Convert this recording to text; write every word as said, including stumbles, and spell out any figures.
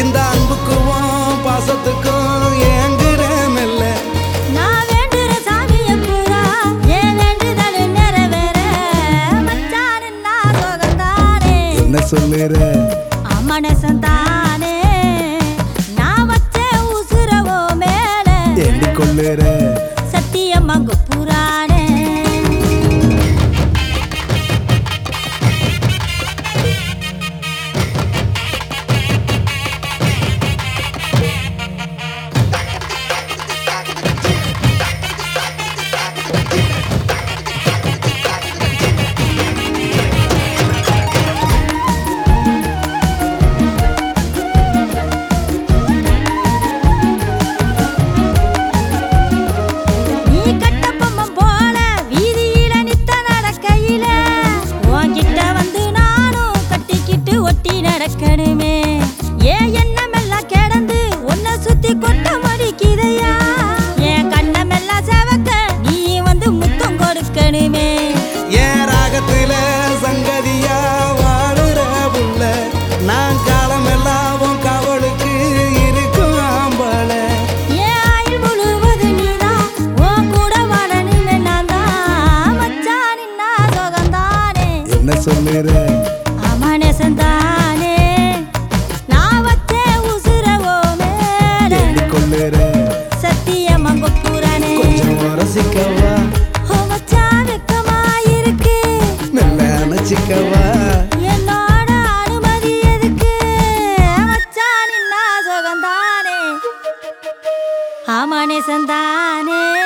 இந்த அன்புக்கும் பாசத்துக்கும் ஏங்குற மெல்ல நான் வேண்டுற சாமிய பூரா ஏன் வேண்டுதல் நிறைவேற மச்சான் நான் சோகந்தானே என்ன சொல்லுற அமனசன் தானே நான் வச்ச உசுரவோ மேல எண்ணி கொள்ளுற சத்தியமாக புராணே நடக்கணுமே ஏன் எண்ணமெல்லாம் கிடந்து உன்னை சுத்தி கொட்ட மடிக்குதையா என் கண்ணமெல்லாம் செவக்க நீ வந்து முத்தம் கொடுக்கணுமே ஏன் ராகத்துல சங்கதியா வாடுற புள்ள நான் காலமெல்லாம் காவலுக்கு இருக்கும் ஆம்பள ஏன் ஆயுள் முழுவது நீதான் உன் கூட வாழணுமே நான் தான் மச்சான் நான் சோகந்தானே என்ன சொல்லுற அமனசன் தானே நான் வச்ச உசுரவோ மேல கொள்ளுற சத்தியமாக புராணே கொஞ்சம் ரசிக்கவா ஓ மச்சான் வெக்கமா இருக்கு மெல்ல அணைச்சிக்கவா என்னோட அனுமதி எதுக்கு மச்சான் நான் சோகந்தானே அமனசன் தானே